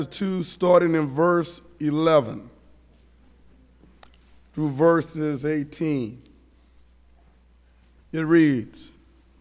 2, starting in verse 11 through verses 18. It reads,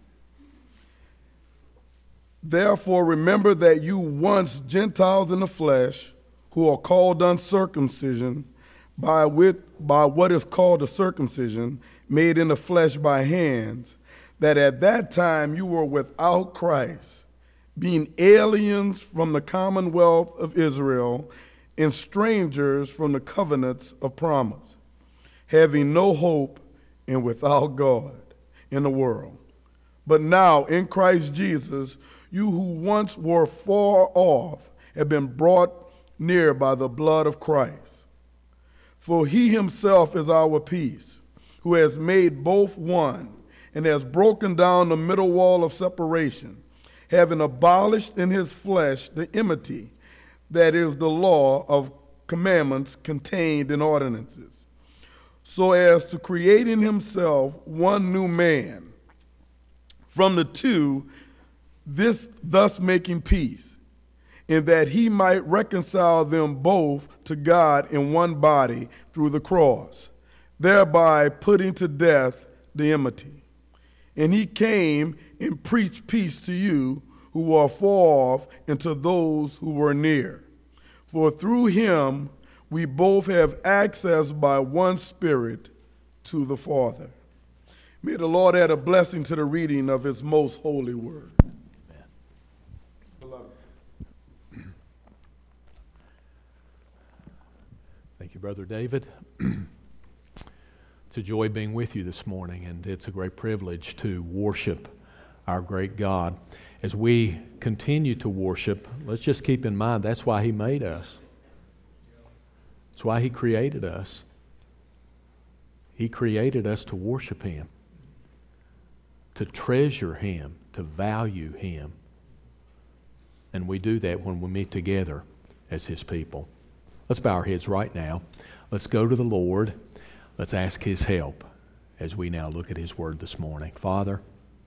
"Therefore remember that you once Gentiles in the flesh, who are called uncircumcision, by what is called a circumcision, made in the flesh by hands, that at that time you were without Christ, being aliens from the commonwealth of Israel and strangers from the covenants of promise, having no hope and without God in the world. But now in Christ Jesus, you who once were far off have been brought near by the blood of Christ. For he himself is our peace, who has made both one and has broken down the middle wall of separation, having abolished in his flesh the enmity, that is the law of commandments contained in ordinances, so as to create in himself one new man from the two, thus making peace, in that he might reconcile them both to God in one body through the cross, thereby putting to death the enmity. And he came and preached peace to you who were far off and to those who were near. For through him we both have access by one Spirit to the Father." May the Lord add a blessing to the reading of his most holy word. Amen. Thank you, Brother David. It's a joy being with you this morning, and it's a great privilege to worship our great God. As we continue to worship, let's just keep in mind that's why he made us. That's why he created us. He created us to worship him, to treasure him, to value him. And we do that when we meet together as his people. Let's bow our heads right now. Let's go to the Lord. Let's ask his help as we now look at his word this morning. Father,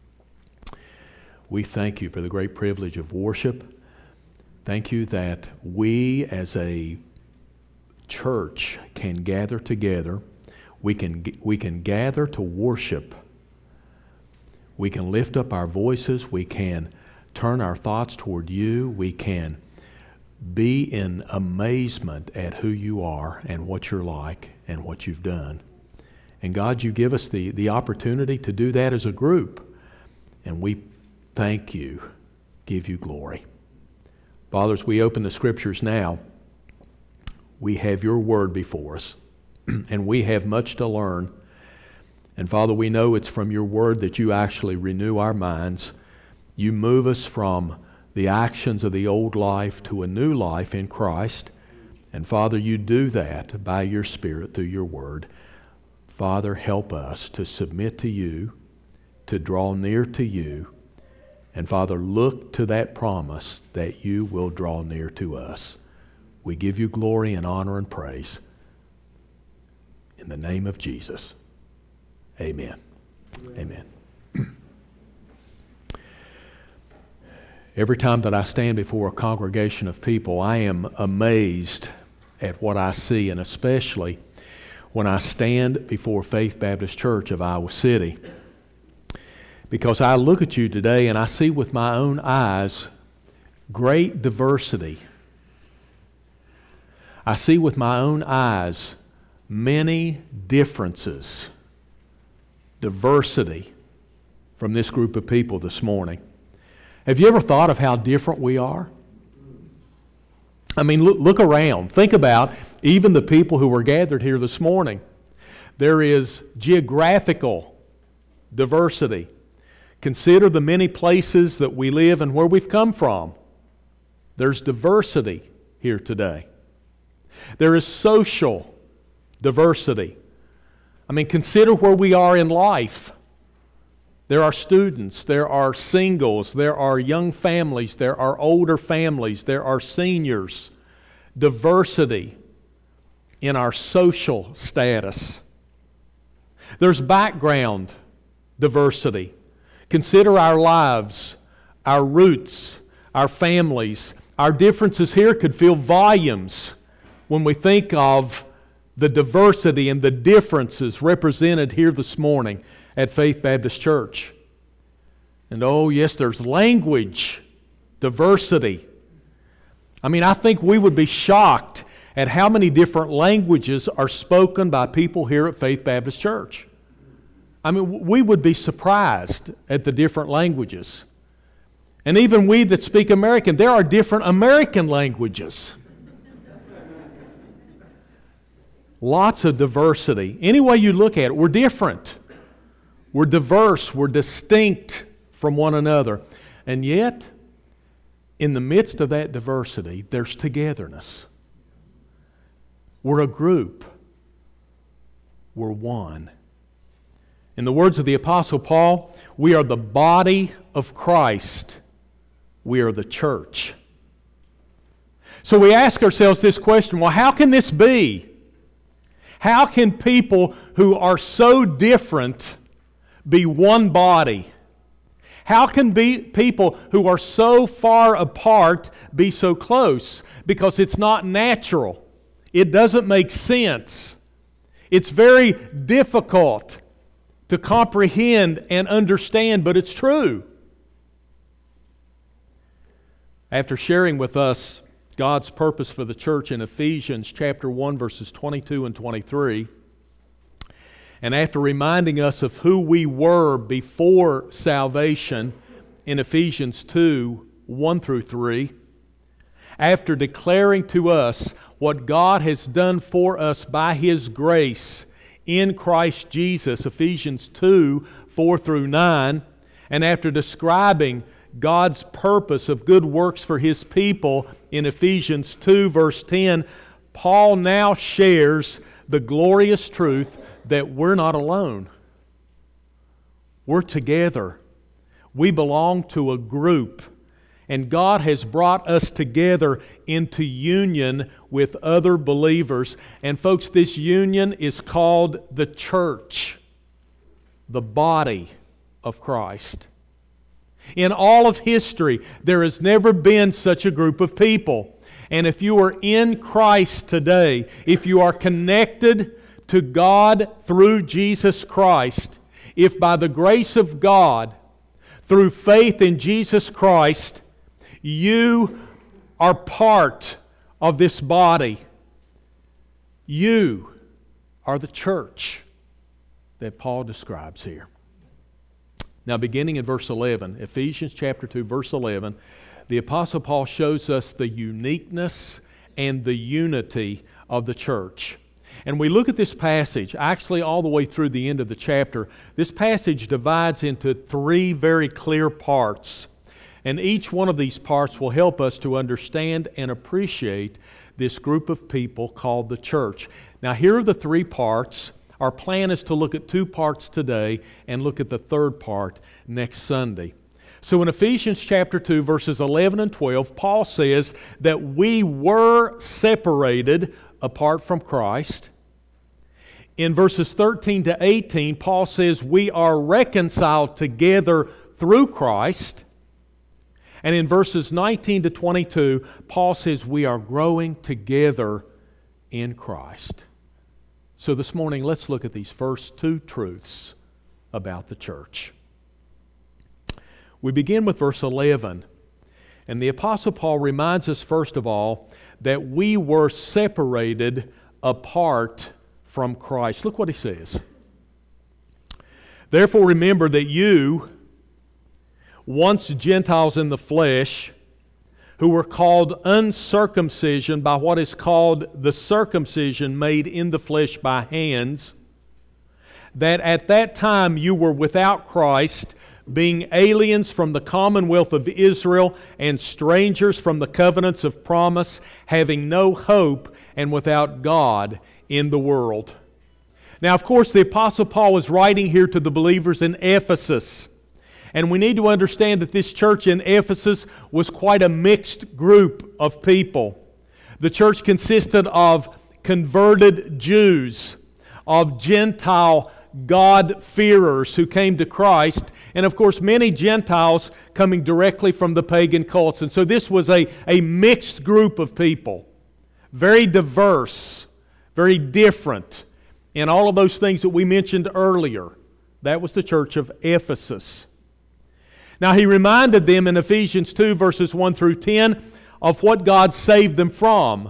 we thank you for the great privilege of worship. Thank you that we as a church can gather together. We can gather to worship. We can lift up our voices. We can turn our thoughts toward you. We can be in amazement at who you are and what you're like and what you've done. And God, you give us the opportunity to do that as a group. And we thank you, give you glory. Father, as we open the Scriptures now, we have your word before us. And we have much to learn. And Father, we know it's from your word that you actually renew our minds. You move us from the actions of the old life to a new life in Christ. And Father, you do that by your Spirit through your word. Father, help us to submit to you, to draw near to you. And Father, look to that promise that you will draw near to us. We give you glory and honor and praise. In the name of Jesus, amen. Amen. Every time that I stand before a congregation of people, I am amazed at what I see, and especially when I stand before Faith Baptist Church of Iowa City. Because I look at you today and I see with my own eyes great diversity. I see with my own eyes many differences, diversity from this group of people this morning. Have you ever thought of how different we are? I mean, look around. Think about even the people who were gathered here this morning. There is geographical diversity. Consider the many places that we live and where we've come from. There's diversity here today. There is social diversity. I mean, consider where we are in life. There are students, there are singles, there are young families, there are older families, there are seniors. Diversity in our social status. There's background diversity. Consider our lives, our roots, our families, Our differences here could fill volumes when we think of the diversity and the differences represented here this morning at Faith Baptist Church. And oh yes, there's language diversity. I mean, I think we would be shocked at how many different languages are spoken by people here at Faith Baptist Church. I mean, we would be surprised at the different languages. And even we that speak American, there are different American languages. Lots of diversity. Any way you look at it, we're different. We're diverse. We're distinct from one another. And yet, in the midst of that diversity, there's togetherness. We're a group. We're one. In the words of the Apostle Paul, we are the body of Christ. We are the church. So we ask ourselves this question, well, how can this be? How can people who are so different be one body? How can people who are so far apart be so close? Because it's not natural. It doesn't make sense. It's very difficult to comprehend and understand, but it's true. After sharing with us God's purpose for the church in Ephesians chapter 1, verses 22 and 23, and after reminding us of who we were before salvation in Ephesians 2, 1 through 3, after declaring to us what God has done for us by His grace in Christ Jesus, Ephesians 2, 4 through 9, and after describing God's purpose of good works for His people in Ephesians 2, verse 10, Paul now shares the glorious truth that we're not alone. We're together. We belong to a group. And God has brought us together into union with other believers. And folks, this union is called the church, the body of Christ. In all of history, there has never been such a group of people. And if you are in Christ today, if you are connected to God through Jesus Christ, if by the grace of God, through faith in Jesus Christ, you are part of this body, you are the church that Paul describes here. Now, beginning in verse 11, Ephesians chapter 2, verse 11, the Apostle Paul shows us the uniqueness and the unity of the church. And we look at this passage, actually all the way through the end of the chapter. This passage divides into three very clear parts. And each one of these parts will help us to understand and appreciate this group of people called the church. Now, here are the three parts. Our plan is to look at two parts today and look at the third part next Sunday. So in Ephesians chapter 2, verses 11 and 12, Paul says that we were separated apart from Christ. In verses 13 to 18, Paul says we are reconciled together through Christ. And in verses 19 to 22, Paul says we are growing together in Christ. So this morning, let's look at these first two truths about the church. We begin with verse 11. And the Apostle Paul reminds us, first of all, that we were separated apart from Christ. Look what he says. Therefore remember that you, once Gentiles in the flesh, who were called uncircumcision by what is called the circumcision made in the flesh by hands, that at that time you were without Christ, being aliens from the commonwealth of Israel and strangers from the covenants of promise, having no hope and without God in the world. Now, of course, the Apostle Paul was writing here to the believers in Ephesus. And we need to understand that this church in Ephesus was quite a mixed group of people. The church consisted of converted Jews, of Gentile God-fearers who came to Christ, and of course many Gentiles coming directly from the pagan cults. And so this was a mixed group of people, very diverse, very different in all of those things that we mentioned earlier. That was the church of Ephesus. Now he reminded them in Ephesians 2 verses 1 through 10 of what God saved them from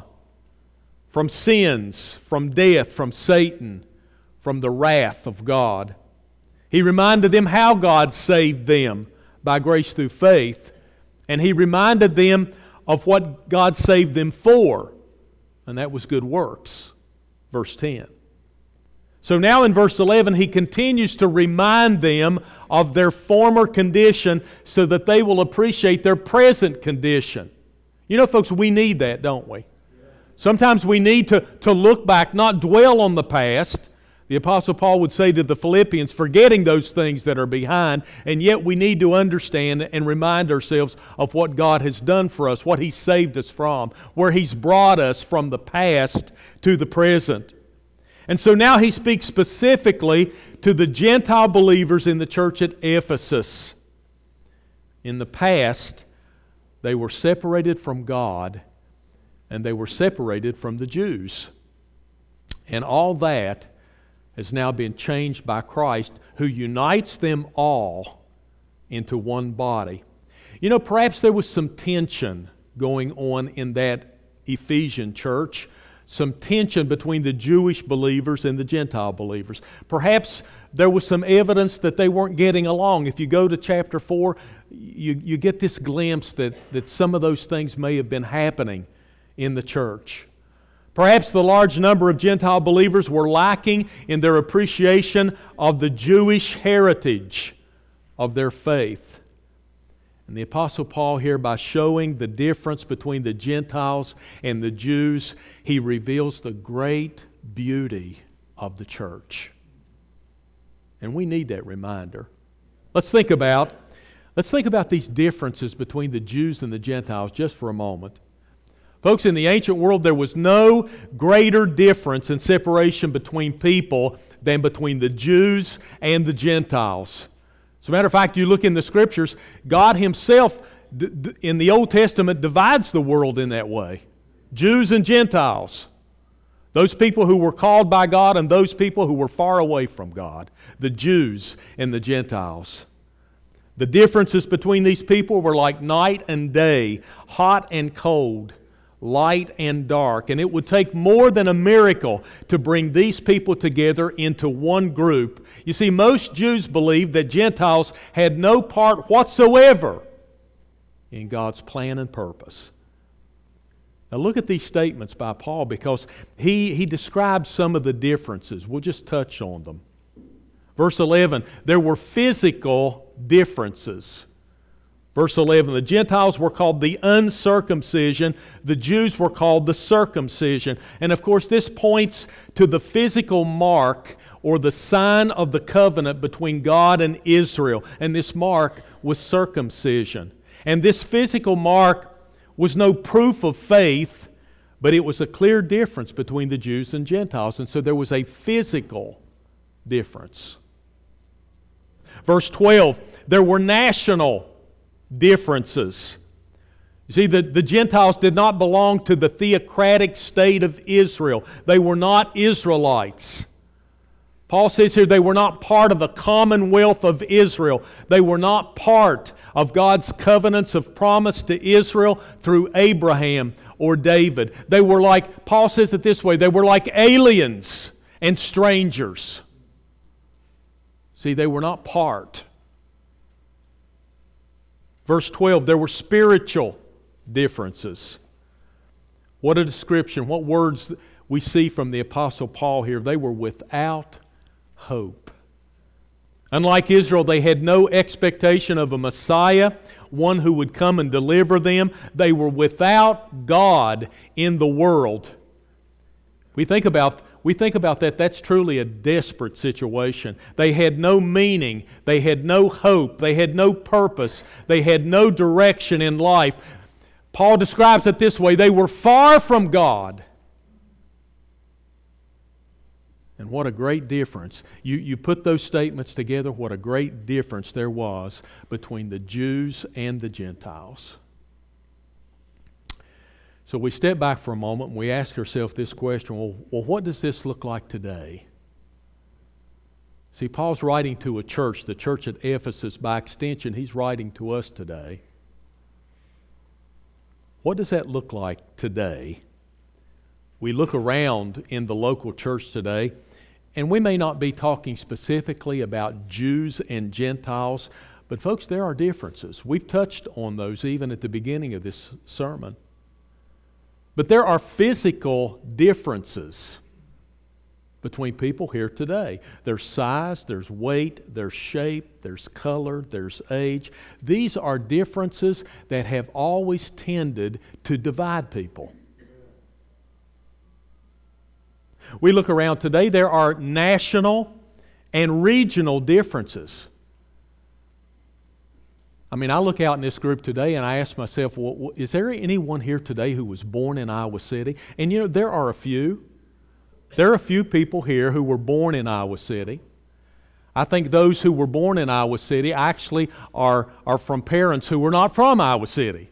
sins, from death, from Satan, from the wrath of God. He reminded them how God saved them by grace through faith, and He reminded them of what God saved them for, and that was good works. Verse 10. So now in verse 11, He continues to remind them of their former condition so that they will appreciate their present condition. You know, folks, we need that, don't we? Sometimes we need to look back, not dwell on the past. The Apostle Paul would say to the Philippians, forgetting those things that are behind, and yet we need to understand and remind ourselves of what God has done for us, what He saved us from, where He's brought us from the past to the present. And so now he speaks specifically to the Gentile believers in the church at Ephesus. In the past, they were separated from God, and they were separated from the Jews. And all that has now been changed by Christ, who unites them all into one body. You know, perhaps there was some tension going on in that Ephesian church, some tension between the Jewish believers and the Gentile believers. Perhaps there was some evidence that they weren't getting along. If you go to chapter 4, you get this glimpse that some of those things may have been happening in the church. Perhaps the large number of Gentile believers were lacking in their appreciation of the Jewish heritage of their faith. And the Apostle Paul here, by showing the difference between the Gentiles and the Jews, he reveals the great beauty of the church. And we need that reminder. Let's think about these differences between the Jews and the Gentiles just for a moment. Folks, in the ancient world, there was no greater difference in separation between people than between the Jews and the Gentiles. As a matter of fact, you look in the Scriptures, God Himself in the Old Testament divides the world in that way. Jews and Gentiles. Those people who were called by God and those people who were far away from God. The Jews and the Gentiles. The differences between these people were like night and day, hot and cold, light and dark. And it would take more than a miracle to bring these people together into one group. You see, most Jews believed that Gentiles had no part whatsoever in God's plan and purpose. Now look at these statements by Paul, because he describes some of the differences. We'll just touch on them. Verse 11, there were physical differences. Verse 11, the Gentiles were called the uncircumcision. The Jews were called the circumcision. And of course, this points to the physical mark or the sign of the covenant between God and Israel. And this mark was circumcision. And this physical mark was no proof of faith, but it was a clear difference between the Jews and Gentiles. And so there was a physical difference. Verse 12, there were national differences. You see, the Gentiles did not belong to the theocratic state of Israel. They were not Israelites. Paul says here they were not part of the commonwealth of Israel. They were not part of God's covenants of promise to Israel through Abraham or David. They were like, Paul says it this way, they were like aliens and strangers. See, they were not part. Verse 12, there were spiritual differences. What a description, what words we see from the Apostle Paul here. They were without hope. Unlike Israel, they had no expectation of a Messiah, one who would come and deliver them. They were without God in the world. We think about that, that's truly a desperate situation. They had no meaning, they had no hope, they had no purpose, they had no direction in life. Paul describes it this way, they were far from God And what a great difference. You put those statements together, what a great difference there was between the Jews and the Gentiles. So we step back for a moment and we ask ourselves this question, well, what does this look like today? See, Paul's writing to a church, the church at Ephesus. By extension, he's writing to us today. What does that look like today? We look around in the local church today, and we may not be talking specifically about Jews and Gentiles, but folks, there are differences. We've touched on those even at the beginning of this sermon. But there are physical differences between people here today. There's size, there's weight, there's shape, there's color, there's age. These are differences that have always tended to divide people. We look around today, there are national and regional differences. I mean, I look out in this group today and I ask myself, well, is there anyone here today who was born in Iowa City? And you know, there are a few. There are a few people here who were born in Iowa City. I think those who were born in Iowa City actually are from parents who were not from Iowa City.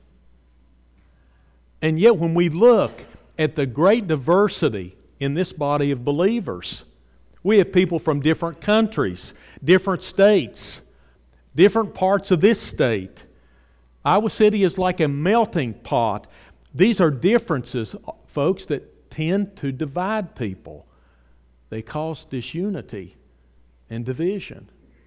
And yet when we look at the great diversity in this body of believers, we have people from different countries, different states, different parts of this state. Iowa City is like a melting pot. These are differences, folks, that tend to divide people. They cause disunity and division.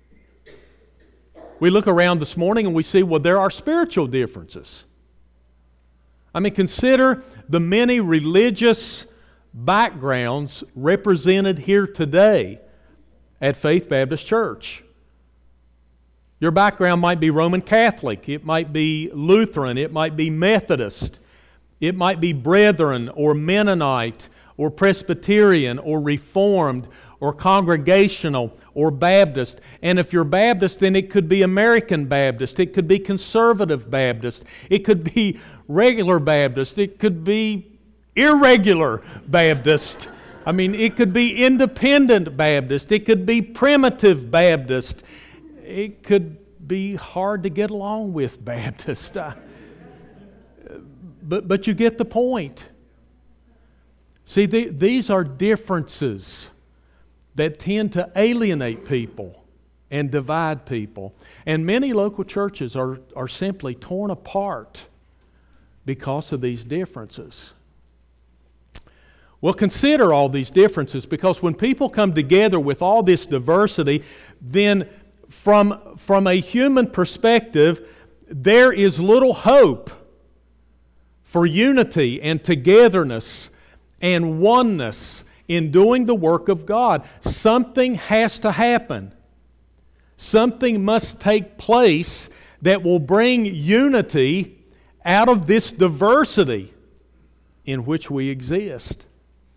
We look around this morning and we see, well, there are spiritual differences. I mean, consider the many religious backgrounds represented here today at Faith Baptist Church. Your background might be Roman Catholic, it might be Lutheran, it might be Methodist, it might be Brethren or Mennonite or Presbyterian or Reformed or Congregational or Baptist. And if you're Baptist, then it could be American Baptist, it could be Conservative Baptist, it could be regular Baptist, it could be irregular Baptist. I mean, it could be Independent Baptist, it could be Primitive Baptist, it could be hard to get along with Baptist. But you get the point. See, these are differences that tend to alienate people and divide people. And many local churches are simply torn apart because of these differences. Well, consider all these differences, because when people come together with all this diversity, then from a human perspective, there is little hope for unity and togetherness and oneness in doing the work of God. Something has to happen. Something must take place that will bring unity out of this diversity in which we exist.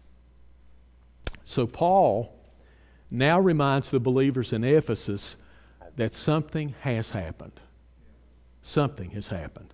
So Paul now reminds the believers in Ephesus that something has happened. Something has happened.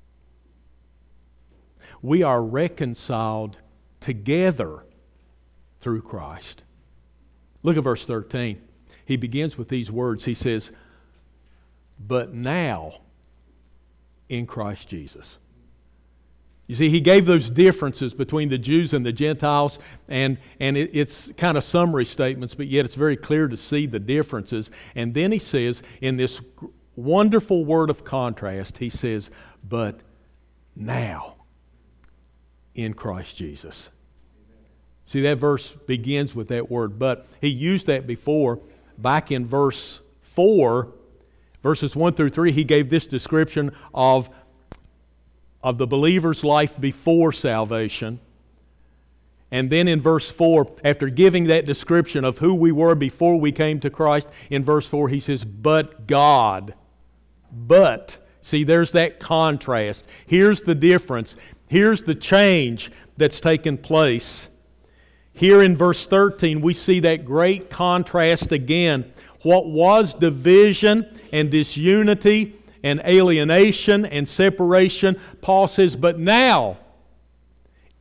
We are reconciled together through Christ. Look at verse 13. He begins with these words. He says, "But now in Christ Jesus." You see, he gave those differences between the Jews and the Gentiles, and it's kind of summary statements, but yet it's very clear to see the differences. And then he says, in this wonderful word of contrast, he says, "But now in Christ Jesus." See, that verse begins with that word, but. He used that before. Back in verse 4, verses 1 through 3, he gave this description of the believer's life before salvation. And then in verse 4, after giving that description of who we were before we came to Christ, in verse 4 he says, "But God." But. See, there's that contrast. Here's the difference. Here's the change that's taken place. Here in verse 13, we see that great contrast again. What was division and disunity and alienation and separation, Paul says, but now,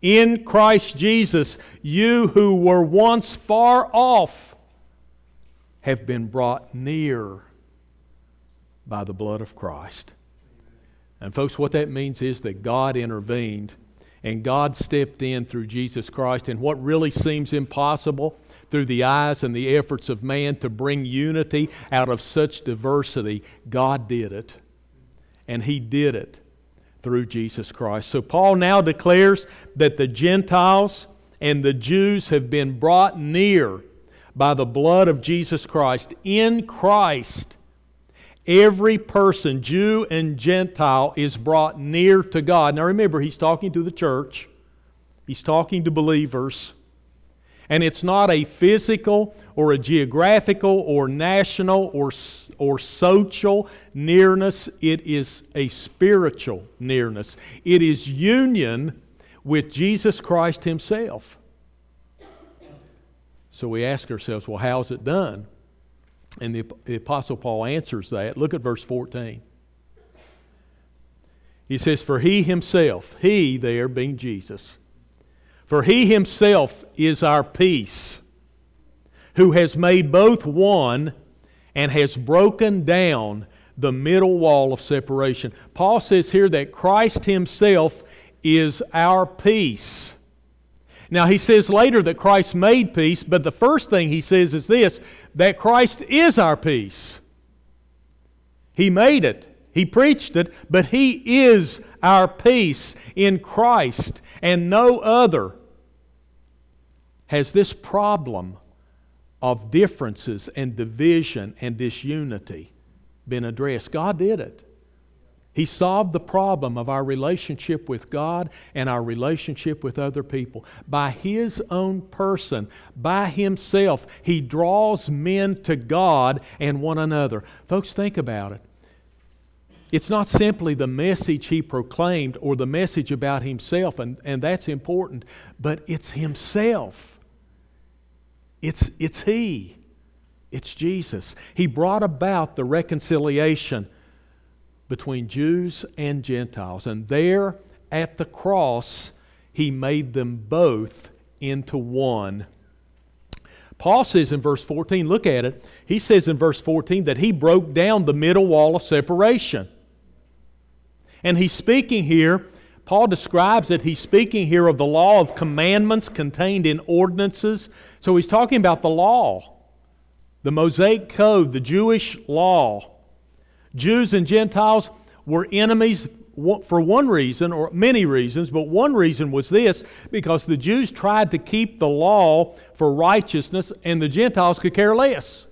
In Christ Jesus, you who were once far off have been brought near by the blood of Christ. And folks, what that means is that God intervened and God stepped in through Jesus Christ. And what really seems impossible through the eyes and the efforts of man to bring unity out of such diversity, God did it. And He did it through Jesus Christ. So Paul now declares that the Gentiles and the Jews have been brought near by the blood of Jesus Christ. In Christ, every person, Jew and Gentile, is brought near to God. Now remember, he's talking to the church. He's talking to believers. And it's not a physical or a geographical or national or social nearness. It is a spiritual nearness. It is union with Jesus Christ Himself. So we ask ourselves, well, how is it done? And the Apostle Paul answers that. Look at verse 14. He says, for He Himself, He there being Jesus, for He Himself is our peace, who has made both one and has broken down the middle wall of separation. Paul says here that Christ Himself is our peace. Now he says later that Christ made peace, but the first thing he says is this, that Christ is our peace. He made it. He preached it, but He is our peace in Christ, and no other has this problem of differences and division and disunity been addressed. God did it. He solved the problem of our relationship with God and our relationship with other people. By His own person, by Himself, He draws men to God and one another. Folks, think about it. It's not simply the message He proclaimed or the message about Himself, and that's important, but it's Himself. It's He. It's Jesus. He brought about the reconciliation between Jews and Gentiles. And there at the cross, He made them both into one. Paul says in verse 14, look at it. He says in verse 14 that He broke down the middle wall of separation. And he's speaking here, Paul describes it, he's speaking here of the law of commandments contained in ordinances. So he's talking about the law, the Mosaic Code, the Jewish law. Jews and Gentiles were enemies for one reason, or many reasons, but one reason was this, because the Jews tried to keep the law for righteousness and the Gentiles could care less.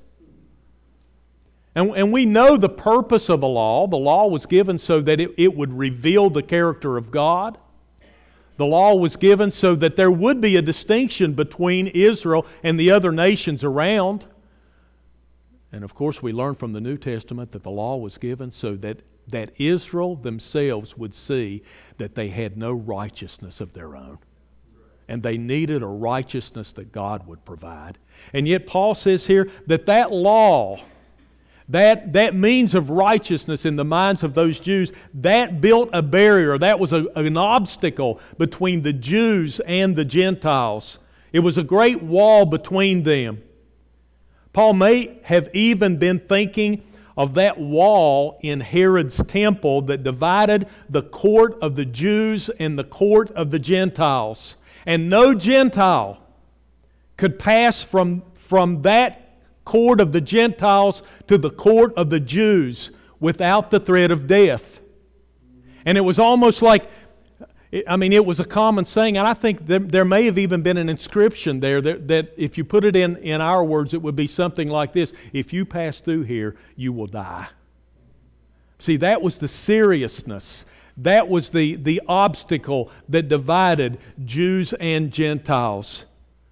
And we know the purpose of the law. The law was given so that it would reveal the character of God. The law was given so that there would be a distinction between Israel and the other nations around. And of course we learn from the New Testament that the law was given so that Israel themselves would see that they had no righteousness of their own. And they needed a righteousness that God would provide. And yet Paul says here that law, that means of righteousness in the minds of those Jews, that built a barrier. That was an obstacle between the Jews and the Gentiles. It was a great wall between them. Paul may have even been thinking of that wall in Herod's temple that divided the court of the Jews and the court of the Gentiles. And no Gentile could pass from that court of the Gentiles to the court of the Jews without the threat of death. And it was almost like, it was a common saying, and I think there may have even been an inscription there that if you put it in our words, it would be something like this: if you pass through here, you will die. See, that was the seriousness. That was the obstacle that divided Jews and Gentiles.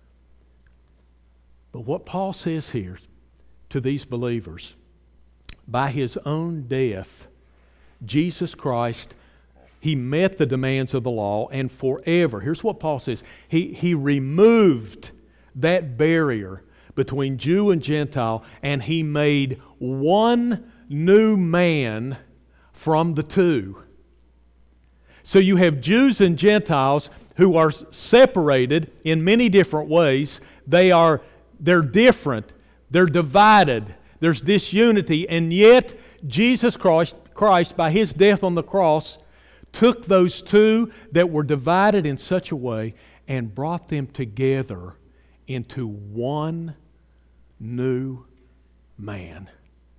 But what Paul says here to these believers, by His own death, Jesus Christ, He met the demands of the law, and forever, here's what Paul says, He removed that barrier between Jew and Gentile, and He made one new man from the two. So you have Jews and Gentiles who are separated in many different ways. They're different. They're divided. There's disunity. And yet, Jesus Christ, by His death on the cross, took those two that were divided in such a way and brought them together into one new man.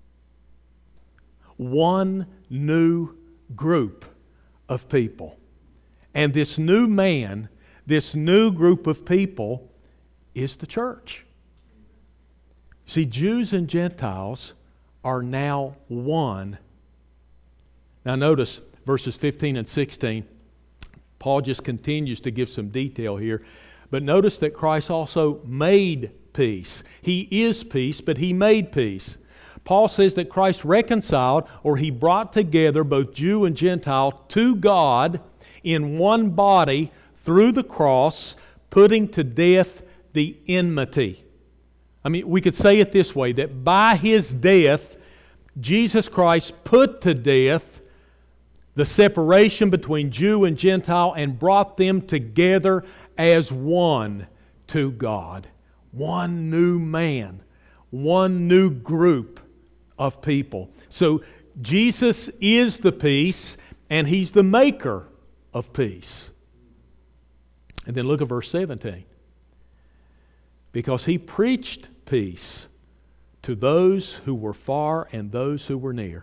One new group of people. And this new man, this new group of people is the church. See, Jews and Gentiles are now one. Now notice verses 15 and 16. Paul just continues to give some detail here. But notice that Christ also made peace. He is peace, but He made peace. Paul says that Christ reconciled, or He brought together both Jew and Gentile to God in one body through the cross, putting to death the enmity. I mean, we could say it this way, that by His death, Jesus Christ put to death the separation between Jew and Gentile and brought them together as one to God. One new man, one new group of people. So Jesus is the peace, and He's the maker of peace. And then look at verse 17. Because He preached peace to those who were far and those who were near.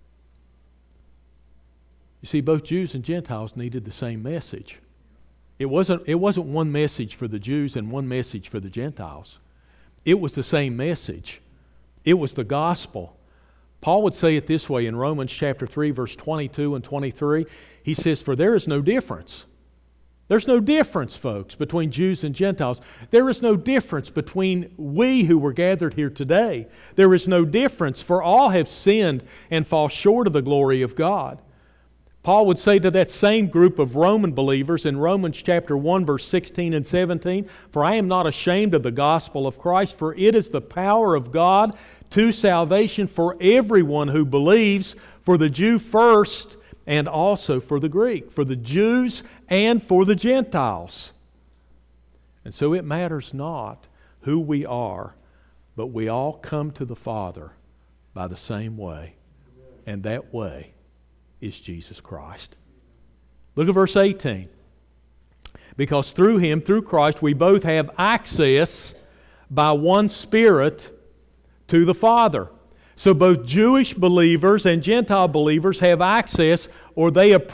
You see, both Jews and Gentiles needed the same message. It wasn't one message for the Jews and one message for the Gentiles. It was the same message. It was the gospel. Paul would say it this way in Romans chapter 3, verse 22 and 23. He says, "For there is no difference." There's no difference, folks, between Jews and Gentiles. There is no difference between we who were gathered here today. There is no difference, for all have sinned and fall short of the glory of God. Paul would say to that same group of Roman believers in Romans chapter 1, verse 16 and 17, "For I am not ashamed of the gospel of Christ, for it is the power of God to salvation for everyone who believes, for the Jew first and also for the Greek," for the Jews and for the Gentiles. And so it matters not who we are, but we all come to the Father by the same way, and that way is Jesus Christ. Look at verse 18. "Because through Him, through Christ, we both have access by one Spirit to the Father." So both Jewish believers and Gentile believers have access, or they have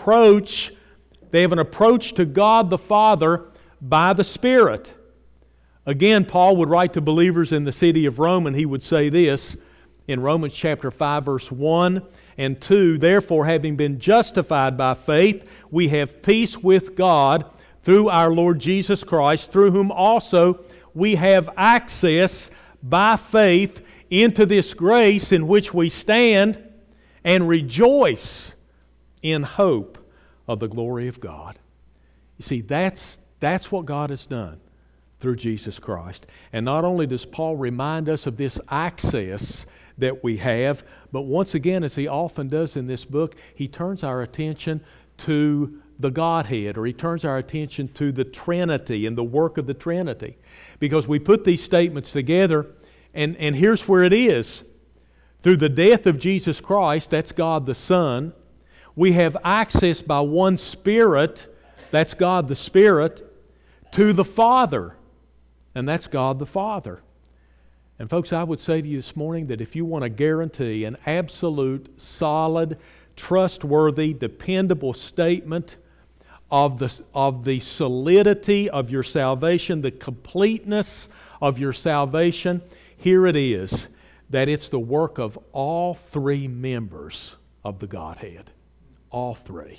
an approach to God the Father by the Spirit. Again, Paul would write to believers in the city of Rome, and he would say this in Romans chapter 5, verse 1 and 2, "Therefore, having been justified by faith, we have peace with God through our Lord Jesus Christ, through whom also we have access by faith into this grace in which we stand and rejoice in hope of the glory of God." You see, that's what God has done through Jesus Christ. And not only does Paul remind us of this access that we have, but once again, as he often does in this book, he turns our attention to the Godhead, or he turns our attention to the Trinity and the work of the Trinity. Because we put these statements together, and here's where it is. Through the death of Jesus Christ, that's God the Son, we have access by one Spirit, that's God the Spirit, to the Father, and that's God the Father. And folks, I would say to you this morning that if you want to guarantee an absolute, solid, trustworthy, dependable statement of the solidity of your salvation, the completeness of your salvation, here it is, that it's the work of all three members of the Godhead. All three.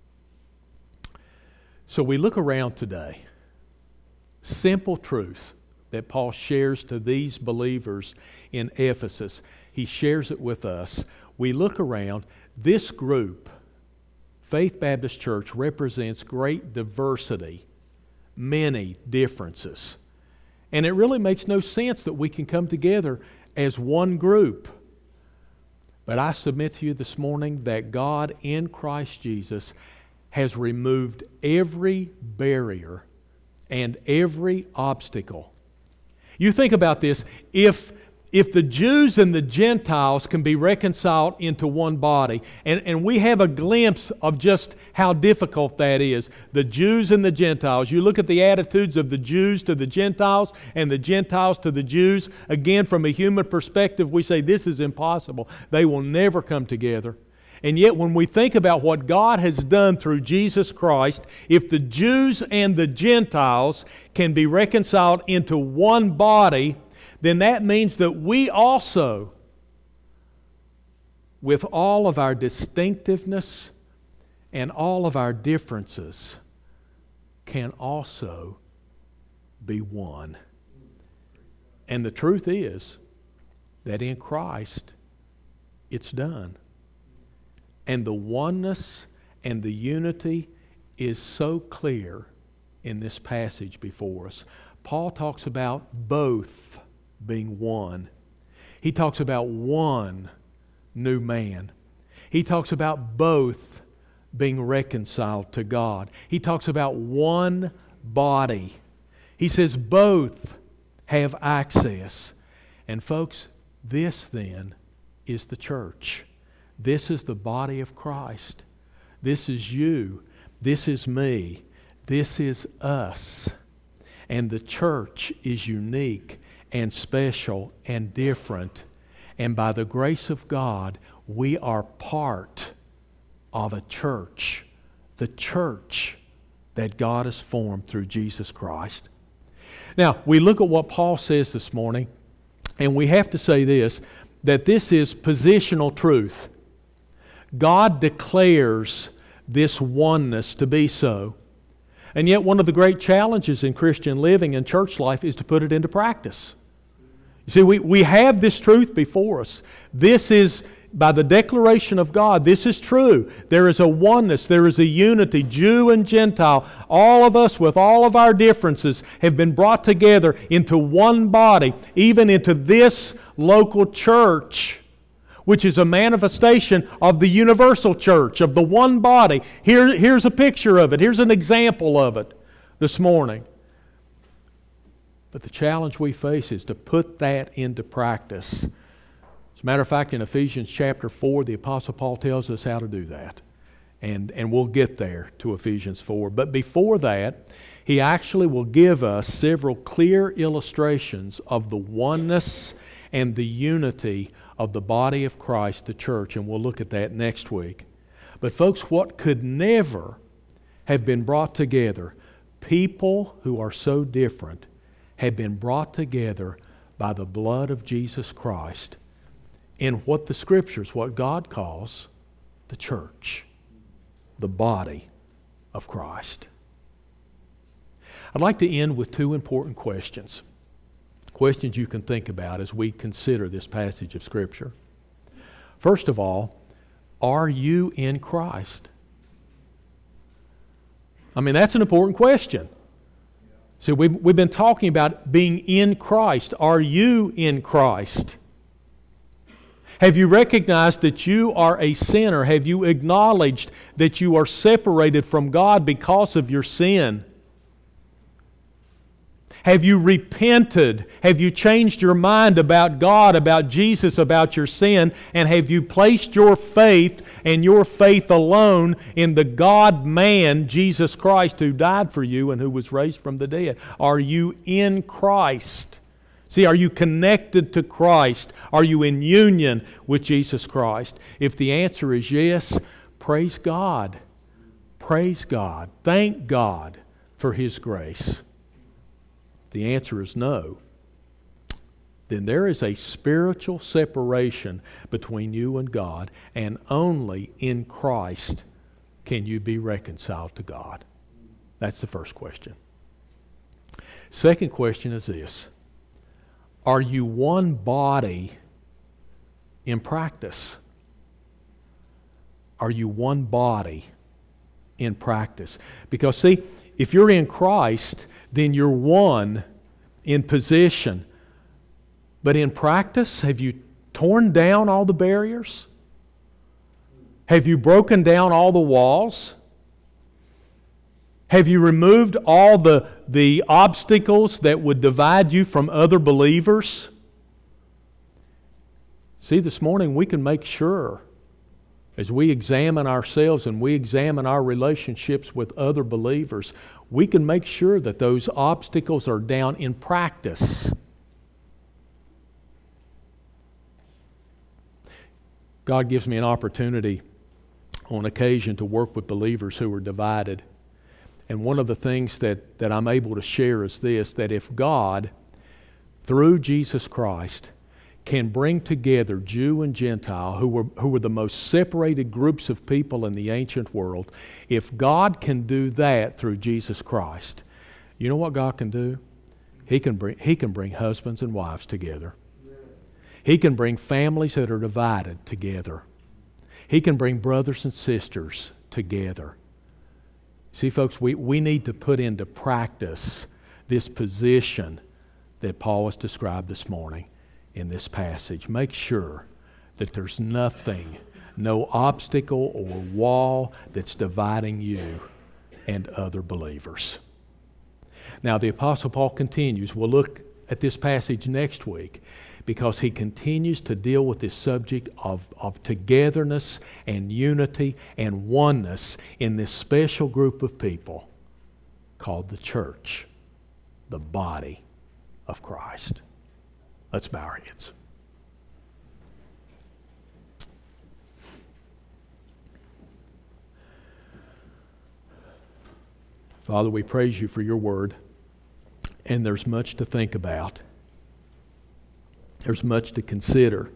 So we look around today. Simple truth that Paul shares to these believers in Ephesus. He shares it with us. We look around. This group, Faith Baptist Church, represents great diversity, many differences. And it really makes no sense that we can come together as one group. But I submit to you this morning that God in Christ Jesus has removed every barrier and every obstacle. You think about this. If the Jews and the Gentiles can be reconciled into one body, and we have a glimpse of just how difficult that is, the Jews and the Gentiles. You look at the attitudes of the Jews to the Gentiles and the Gentiles to the Jews. Again, from a human perspective, we say this is impossible. They will never come together. And yet when we think about what God has done through Jesus Christ, if the Jews and the Gentiles can be reconciled into one body, then that means that we also, with all of our distinctiveness and all of our differences, can also be one. And the truth is that in Christ, it's done. And the oneness and the unity is so clear in this passage before us. Paul talks about both being one. He talks about one new man. He talks about both being reconciled to God. He talks about one body. He says both have access. And folks, this then is the church. This is the body of Christ. This is you. This is me. This is us. And the church is unique and special and different. And by the grace of God, we are part of a church. The church that God has formed through Jesus Christ. Now, we look at what Paul says this morning, and we have to say this, that this is positional truth. God declares this oneness to be so. And yet one of the great challenges in Christian living and church life is to put it into practice. You see, we have this truth before us. This is, by the declaration of God, this is true. There is a oneness, there is a unity, Jew and Gentile. All of us with all of our differences have been brought together into one body, even into this local church, which is a manifestation of the universal church, of the one body. Here's a picture of it. Here's an example of it this morning. But the challenge we face is to put that into practice. As a matter of fact, in Ephesians chapter 4, the Apostle Paul tells us how to do that. And we'll get there to Ephesians 4. But before that, he actually will give us several clear illustrations of the oneness and the unity of the body of Christ, the church, and we'll look at that next week. But folks, what could never have been brought together, people who are so different, have been brought together by the blood of Jesus Christ in what the Scriptures, what God calls the church, the body of Christ. I'd like to end with two important questions. Questions you can think about as we consider this passage of Scripture. First of all, are you in Christ? I mean, that's an important question. So we've been talking about being in Christ. Are you in Christ? Have you recognized that you are a sinner? Have you acknowledged that you are separated from God because of your sin? Have you repented? Have you changed your mind about God, about Jesus, about your sin? And have you placed your faith and your faith alone in the God-man, Jesus Christ, who died for you and who was raised from the dead? Are you in Christ? See, are you connected to Christ? Are you in union with Jesus Christ? If the answer is yes, praise God. Praise God. Thank God for His grace. The answer is no. Then there is a spiritual separation between you and God, and only in Christ can you be reconciled to God. That's the first question. Second question is this: are you one body in practice? Are you one body in practice? Because see, if you're in Christ, then you're one in position. But in practice, have you torn down all the barriers? Have you broken down all the walls? Have you removed all the obstacles that would divide you from other believers? See, this morning we can make sure, as we examine ourselves and we examine our relationships with other believers, we can make sure that those obstacles are down in practice. God gives me an opportunity on occasion to work with believers who are divided. And one of the things that I'm able to share is this, that if God, through Jesus Christ, can bring together Jew and Gentile, who were the most separated groups of people in the ancient world, if God can do that through Jesus Christ, you know what God can do? He can bring husbands and wives together. He can bring families that are divided together. He can bring brothers and sisters together. See, folks, we need to put into practice this position that Paul has described this morning in this passage. Make sure that there's nothing, no obstacle or wall that's dividing you and other believers. Now, the Apostle Paul continues. We'll look at this passage next week because he continues to deal with this subject of togetherness and unity and oneness in this special group of people called the church, the body of Christ. Let's bow our heads. Father, we praise you for your word, and there's much to think about. There's much to consider.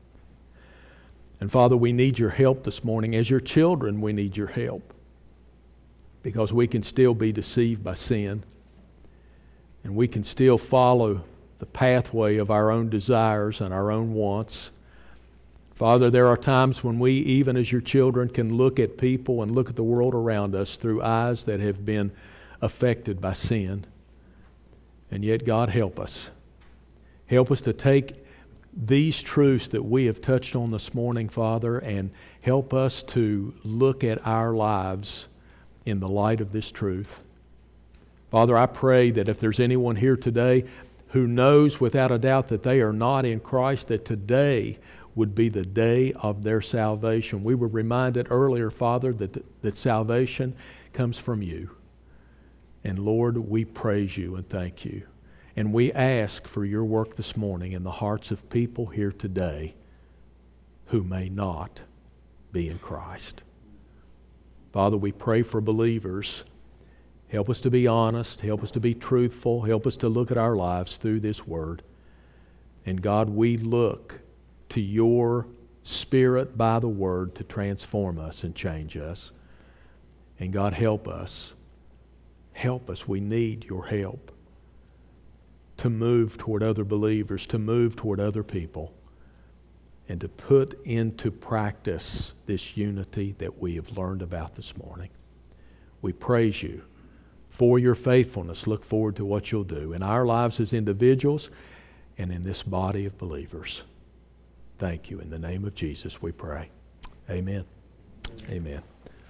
And Father, we need your help this morning. As your children, we need your help because we can still be deceived by sin, and we can still follow the pathway of our own desires and our own wants. Father, there are times when we, even as your children, can look at people and look at the world around us through eyes that have been affected by sin. And yet, God, help us. Help us to take these truths that we have touched on this morning, Father, and help us to look at our lives in the light of this truth. Father, I pray that if there's anyone here today who knows without a doubt that they are not in Christ, that today would be the day of their salvation. We were reminded earlier, Father, that salvation comes from you. And Lord, we praise you and thank you. And we ask for your work this morning in the hearts of people here today who may not be in Christ. Father, we pray for believers. Help us to be honest. Help us to be truthful. Help us to look at our lives through this word. And God, we look to your Spirit by the word to transform us and change us. And God, help us. Help us. We need your help to move toward other believers, to move toward other people, and to put into practice this unity that we have learned about this morning. We praise you for your faithfulness. Look forward to what you'll do in our lives as individuals and in this body of believers. Thank you. In the name of Jesus we pray. Amen. Amen.